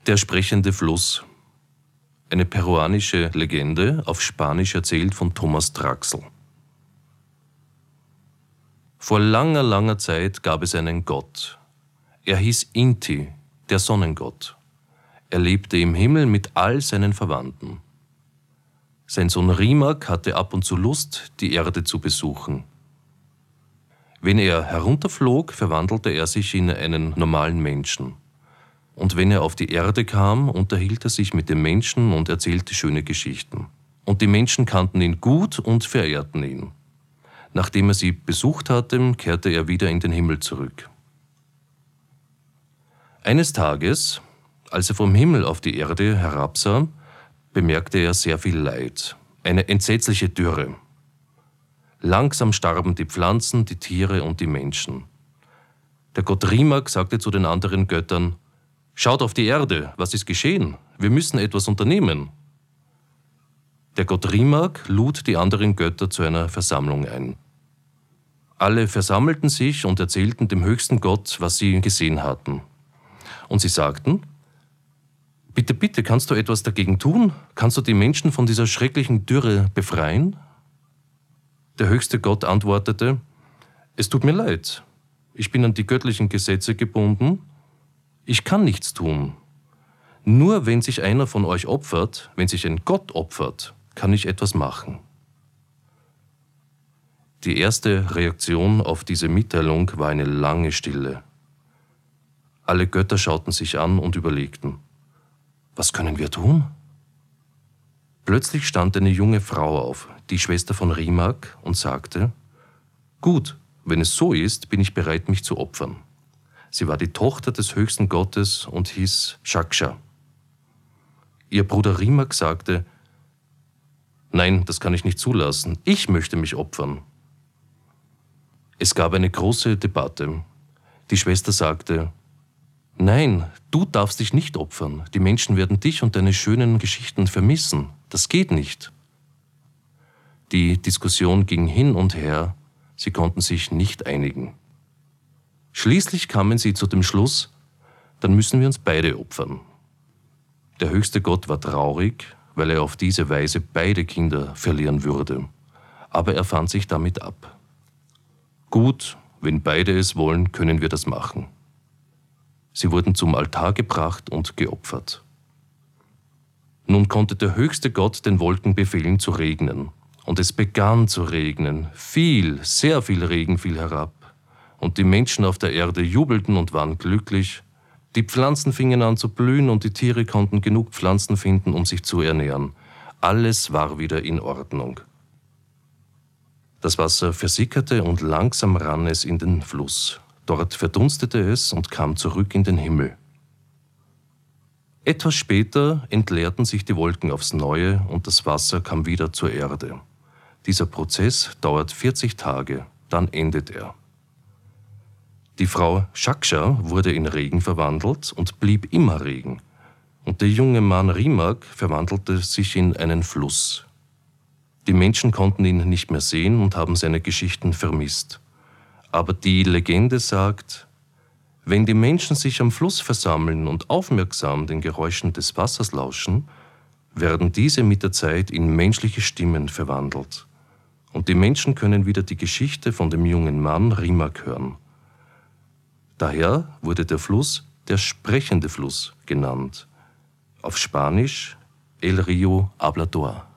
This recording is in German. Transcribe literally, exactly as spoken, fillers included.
Der sprechende Fluss. Eine peruanische Legende, auf Spanisch erzählt von Thomas Traxel. Vor langer, langer Zeit gab es einen Gott. Er hieß Inti, der Sonnengott. Er lebte im Himmel mit all seinen Verwandten. Sein Sohn Rimak hatte ab und zu Lust, die Erde zu besuchen. Wenn er herunterflog, verwandelte er sich in einen normalen Menschen. Und wenn er auf die Erde kam, unterhielt er sich mit den Menschen und erzählte schöne Geschichten. Und die Menschen kannten ihn gut und verehrten ihn. Nachdem er sie besucht hatte, kehrte er wieder in den Himmel zurück. Eines Tages, als er vom Himmel auf die Erde herabsah, bemerkte er sehr viel Leid, eine entsetzliche Dürre. Langsam starben die Pflanzen, die Tiere und die Menschen. Der Gott Rimak sagte zu den anderen Göttern: »Schaut auf die Erde, was ist geschehen? Wir müssen etwas unternehmen.« Der Gott Rimak lud die anderen Götter zu einer Versammlung ein. Alle versammelten sich und erzählten dem höchsten Gott, was sie gesehen hatten. Und sie sagten: »Bitte, bitte, kannst du etwas dagegen tun? Kannst du die Menschen von dieser schrecklichen Dürre befreien?« Der höchste Gott antwortete: »Es tut mir leid. Ich bin an die göttlichen Gesetze gebunden. Ich kann nichts tun. Nur wenn sich einer von euch opfert, wenn sich ein Gott opfert, kann ich etwas machen.« Die erste Reaktion auf diese Mitteilung war eine lange Stille. Alle Götter schauten sich an und überlegten: Was können wir tun? Plötzlich stand eine junge Frau auf, die Schwester von Rimak, und sagte: »Gut, wenn es so ist, bin ich bereit, mich zu opfern.« Sie war die Tochter des höchsten Gottes und hieß Shaksha. Ihr Bruder Rimak sagte: »Nein, das kann ich nicht zulassen. Ich möchte mich opfern.« Es gab eine große Debatte. Die Schwester sagte: »Nein, du darfst dich nicht opfern. Die Menschen werden dich und deine schönen Geschichten vermissen. Das geht nicht.« Die Diskussion ging hin und her. Sie konnten sich nicht einigen. Schließlich kamen sie zu dem Schluss: Dann müssen wir uns beide opfern. Der höchste Gott war traurig, weil er auf diese Weise beide Kinder verlieren würde. Aber er fand sich damit ab. Gut, wenn beide es wollen, können wir das machen. Sie wurden zum Altar gebracht und geopfert. Nun konnte der höchste Gott den Wolken befehlen zu regnen. Und es begann zu regnen. Viel, sehr viel Regen fiel herab. Und die Menschen auf der Erde jubelten und waren glücklich. Die Pflanzen fingen an zu blühen und die Tiere konnten genug Pflanzen finden, um sich zu ernähren. Alles war wieder in Ordnung. Das Wasser versickerte und langsam rann es in den Fluss. Dort verdunstete es und kam zurück in den Himmel. Etwas später entleerten sich die Wolken aufs Neue und das Wasser kam wieder zur Erde. Dieser Prozess dauert vierzig Tage, dann endet er. Die Frau Shaksha wurde in Regen verwandelt und blieb immer Regen. Und der junge Mann Rimak verwandelte sich in einen Fluss. Die Menschen konnten ihn nicht mehr sehen und haben seine Geschichten vermisst. Aber die Legende sagt: Wenn die Menschen sich am Fluss versammeln und aufmerksam den Geräuschen des Wassers lauschen, werden diese mit der Zeit in menschliche Stimmen verwandelt. Und die Menschen können wieder die Geschichte von dem jungen Mann Rimak hören. Daher wurde der Fluss der sprechende Fluss genannt. Auf Spanisch El Río Hablador.